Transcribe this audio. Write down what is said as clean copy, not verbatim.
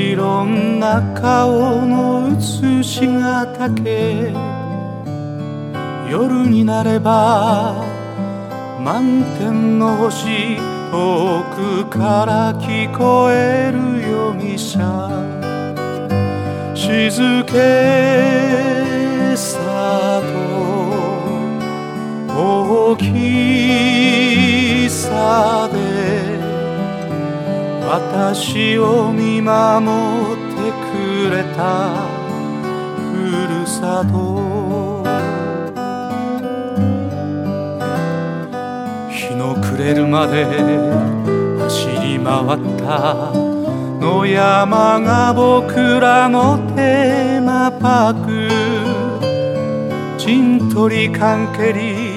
いろんな顔の写しがたけ、夜になれば満天の星遠くから聞こえるよ汽車、静けさと大きさで私を見守ってくれたふるさと、日の暮れるまで走り回った野山が僕らのテーマパーク、陣取り関係り